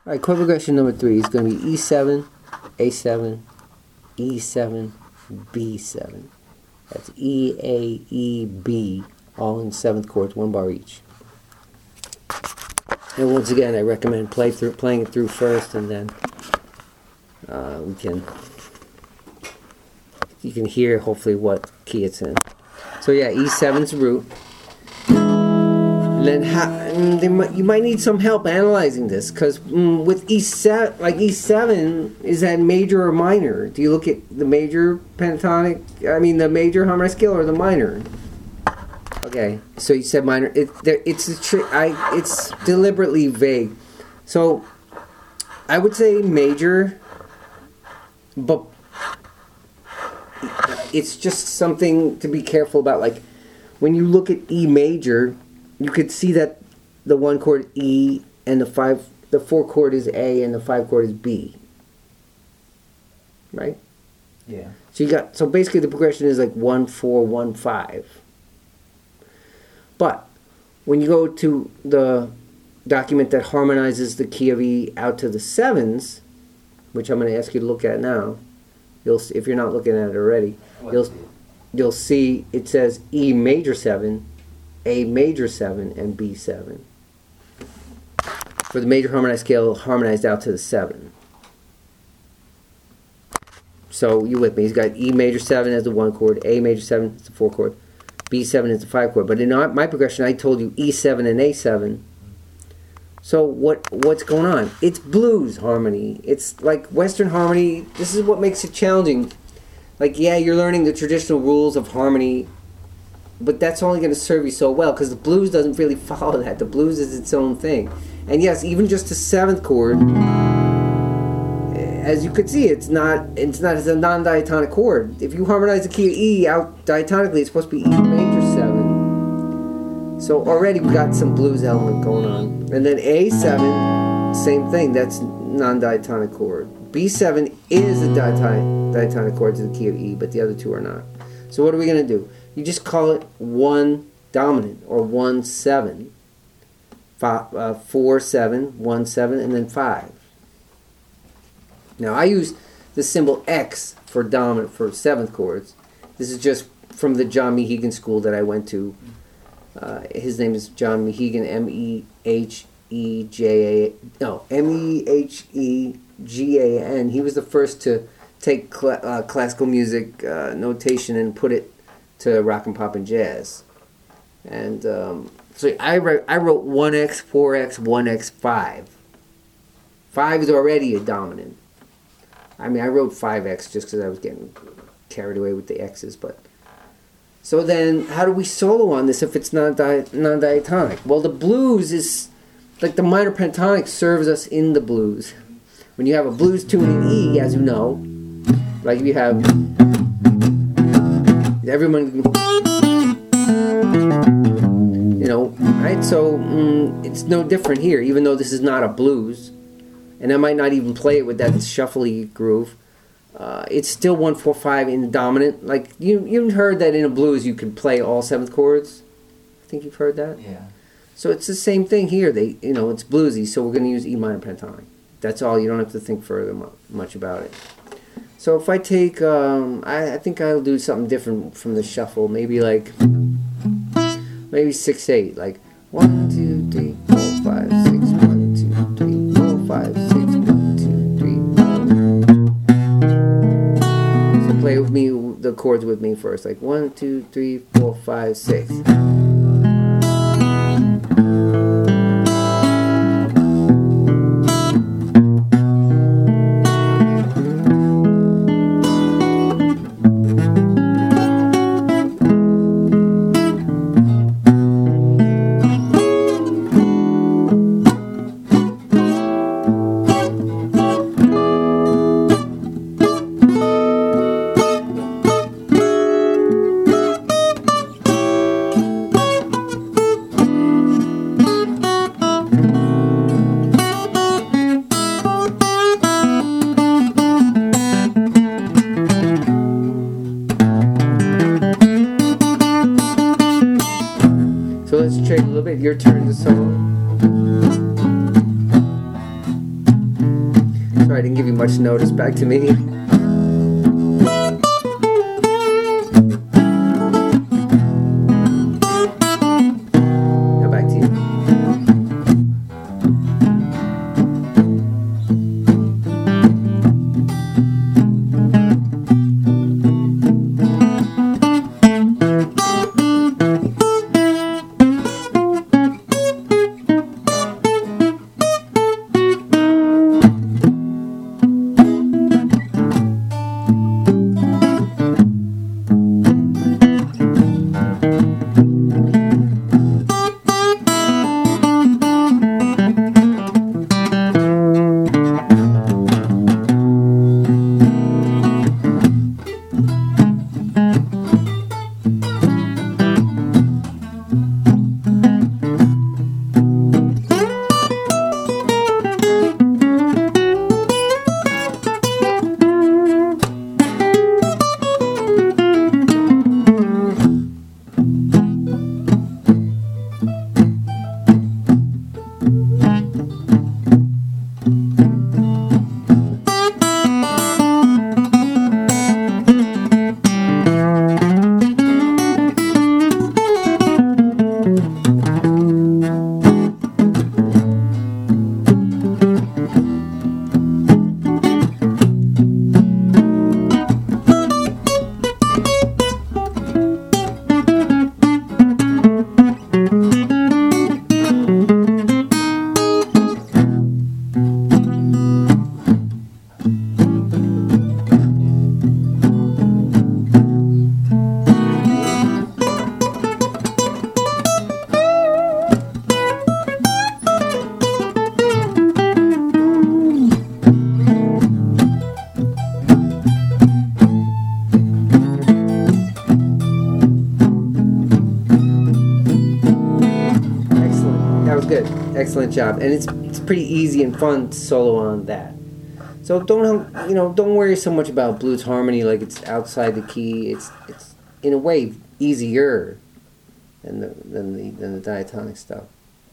All right, chord progression number 3 is going to be E7, A7, E7, B7. That's E, A, E, B, all in 7th chords, 1 bar each. And once again, I recommend playing it through first, and then you can hear hopefully what key it's in. So yeah, E7's the root. And then you might need some help analyzing this, because with E7, like E7, is that major or minor? Do you look at the major pentatonic? I mean, the major harmonic scale or the minor? Okay, so you said minor. It's deliberately vague. So I would say major, but it's just something to be careful about. Like when you look at E major, you could see that the 1 chord E and the 4 chord is A and the 5 chord is B. Right? Yeah. So basically the progression is like 1 4 1 5. But when you go to the document that harmonizes the key of E out to the 7s, which I'm going to ask you to look at now, if you're not looking at it already, you'll see it says E major 7, A major 7, and B7. For the major harmonized scale, harmonized out to the 7. So you with me? He's got E major 7 as the 1 chord, A major 7 as the 4 chord, B7 is the 5 chord. But in my progression, I told you E7 and A7. So what's going on? It's blues harmony. It's like Western harmony. This is what makes it challenging. Like, yeah, you're learning the traditional rules of harmony, but that's only going to serve you so well, because the blues doesn't really follow that. The blues is its own thing. And yes, even just the 7th chord, as you could see, it's a non-diatonic chord. If you harmonize the key of E out diatonically, it's supposed to be E major 7. So already we got some blues element going on. And then A7, same thing. That's non-diatonic chord. B7 is a diatonic chord to the key of E, but the other two are not. So what are we going to do? You just call it 1 dominant, or 1 7, 4 7, 1 7, and then 5. Now I use the symbol X for dominant for 7th chords. This is just from the John Mehegan school that I went to. His name is John Mehegan, Mehegan. He was the first to take classical music notation and put it to rock and pop and jazz. And so I wrote 1x, 4x, 1x, 5. 5 is already a dominant. I mean, I wrote 5x just because I was getting carried away with the x's, but... So then, how do we solo on this if it's not non-diatonic? Well, the blues is... Like, the minor pentatonic serves us in the blues. When you have a blues tune in E, as you know, like if you have... Everyone... You know, right? So, it's no different here, even though this is not a blues. And I might not even play it with that shuffly groove. It's still 1 4 5 in the dominant. Like you've heard that in a blues you can play all 7th chords. I think you've heard that. Yeah. So it's the same thing here. It's bluesy, so we're going to use E minor pentatonic. That's all. You don't have to think further much about it. So if I take, I think I'll do something different from the shuffle. Maybe 6 8. Like 1 2 3 4 5 6 1 2 3 4 5 6 1 2 3 4. So play with me the chords with me first. Like 1 2 3 4 5 6. So let's trade a little bit. Your turn to solo. Sorry, I didn't give you much notice. Back to me. Excellent job, and it's pretty easy and fun to solo on that. So don't worry so much about blues harmony like it's outside the key. It's in a way easier than the diatonic stuff.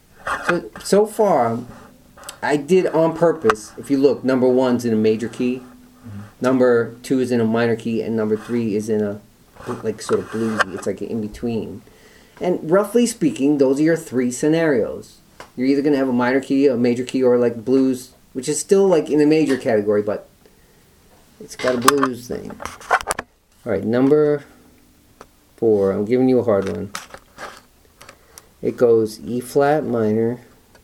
So far, I did on purpose. If you look, number 1's in a major key, number 2 is in a minor key, and number 3 is in a like sort of bluesy. It's like an in between. And roughly speaking, those are your 3 scenarios. You're either going to have a minor key, a major key, or like blues, which is still like in the major category, but it's got a blues thing. Alright, number 4. I'm giving you a hard one. It goes E flat minor,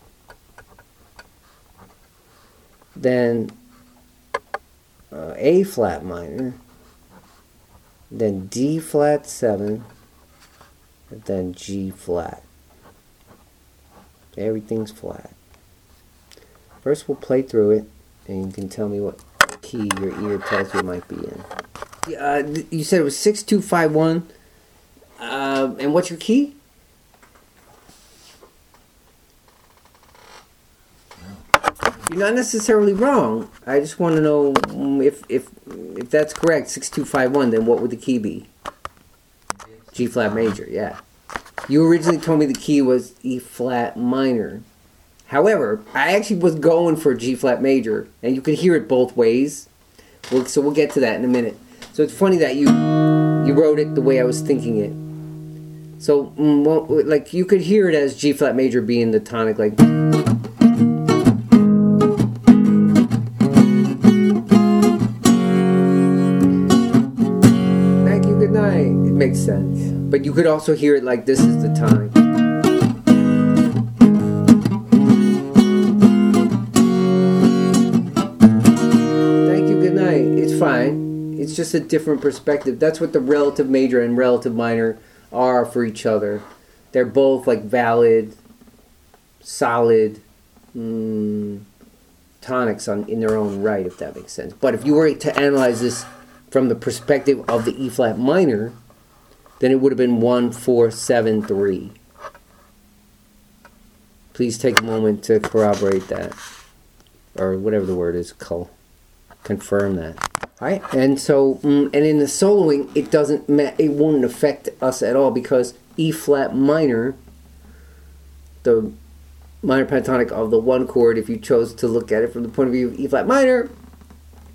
then A flat minor, then D flat 7, and then G flat. Everything's flat. First we'll play through it, and you can tell me what key your ear tells you it might be in. You said it was 6-2-5-1, and what's your key? You're not necessarily wrong. I just want to know if that's correct, 6-2-5-1, then what would the key be? G flat major, yeah. You originally told me the key was E flat minor. However, I actually was going for G flat major, and you could hear it both ways. So we'll get to that in a minute. So it's funny that you wrote it the way I was thinking it. So well, like you could hear it as G flat major being the tonic, like. Thank you. Good night. It makes sense. But you could also hear it like this is the tonic. Thank you, good night. It's fine. It's just a different perspective. That's what the relative major and relative minor are for each other. They're both like valid, solid tonics in their own right, if that makes sense. But if you were to analyze this from the perspective of the E flat minor, then it would have been 1, 4, 7, 3. Please take a moment to corroborate that, or whatever the word is, confirm that. All right, and so and in the soloing, it won't affect us at all because E flat minor, the minor pentatonic of the 1 chord, if you chose to look at it from the point of view of E flat minor,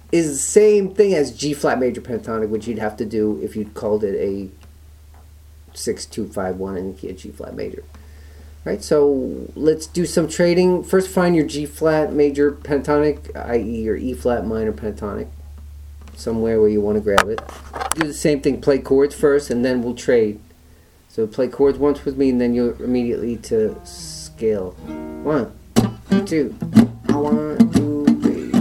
is the same thing as G flat major pentatonic, which you'd have to do if you'd called it a 6-2-5-1 in the key of G flat major. Right, so let's do some trading. First, find your G flat major pentatonic, i.e. your E flat minor pentatonic, somewhere where you want to grab it. Do the same thing, play chords first, and then we'll trade. So play chords once with me, and then you'll immediately to scale. 1, 2, 1, 2, 3.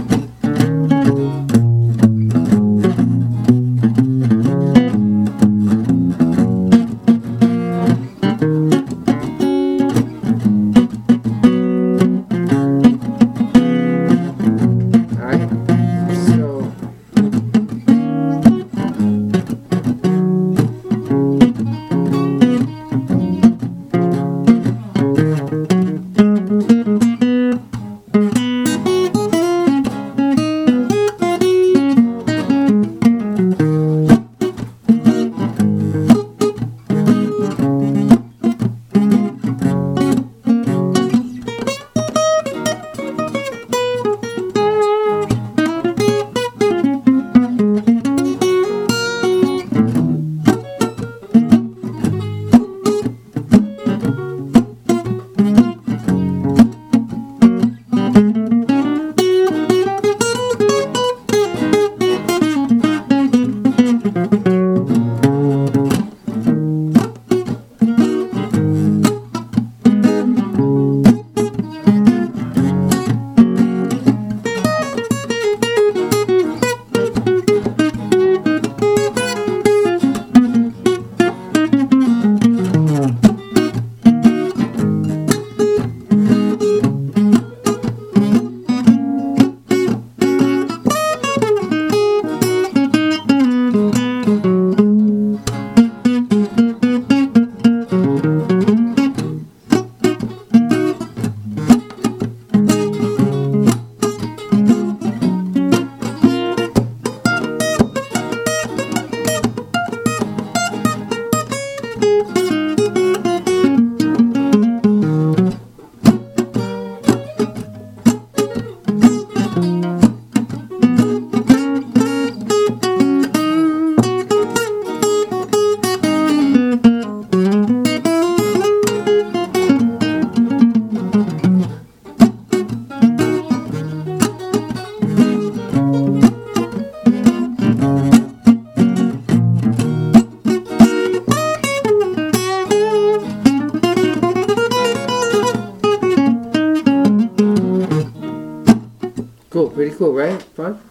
Cool, pretty cool, right? Fun.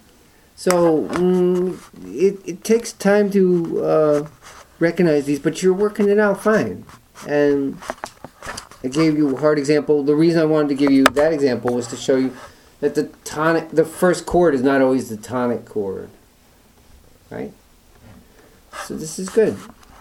So it takes time to recognize these, but you're working it out fine. And I gave you a hard example. The reason I wanted to give you that example was to show you that the first chord is not always the tonic chord, right? So this is good.